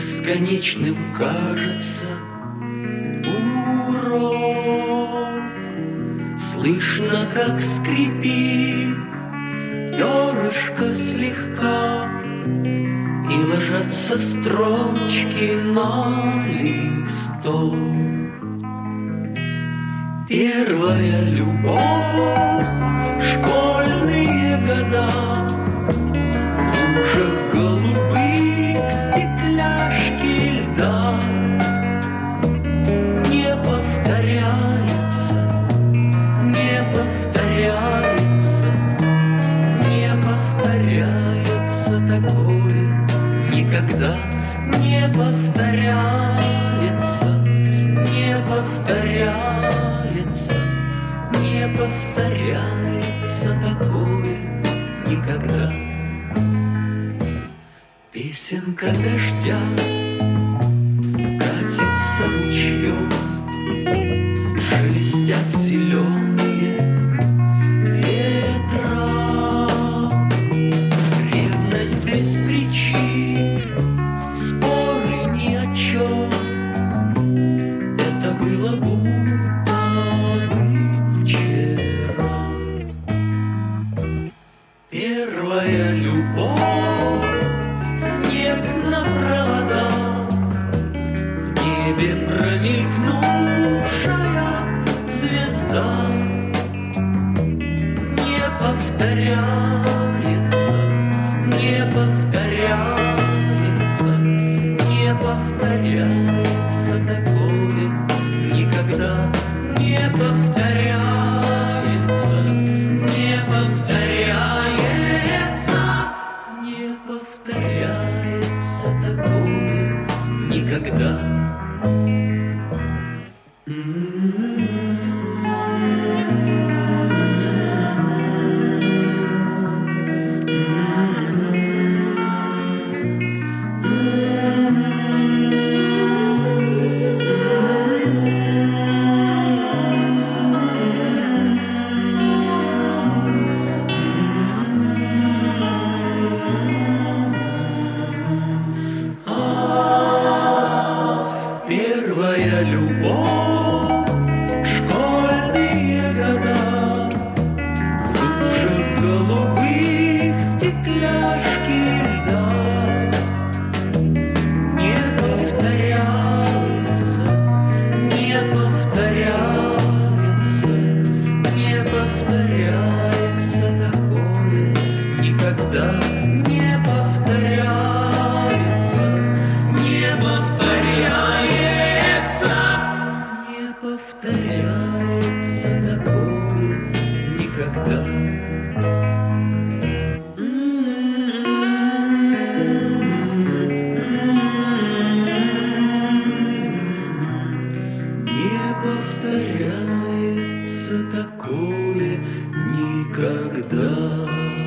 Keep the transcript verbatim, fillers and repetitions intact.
бесконечным кажется урок. Слышно, как скрипит перышко слегка, и ложатся строчки на листок. Первая любовь, школьные года, в лужах голубых стекляшки льда. Не повторяется, не повторяется, не повторяется такое никогда. Не повторяется, не повторяется, не повторяется такое никогда. Песенка дождя катится ручьем, шелестят зеленые ветра. Ревность без причин, споры ни о чем. Это было будто бы вчера. Первая любовь, снег на проводах, в небе промелькнувшая звезда. Не повторяется, не повторяется, не повторяется такое никогда. Не повторяется, не повторяется, не повторяется такое никогда. Первая любовь, школьные года, в лужах голубых стекляшки льда. Не повторяется, не повторяется, не повторяется такое никогда. Не повторяется, не повторяется, не повторяется такое никогда. Не повторяется такое никогда.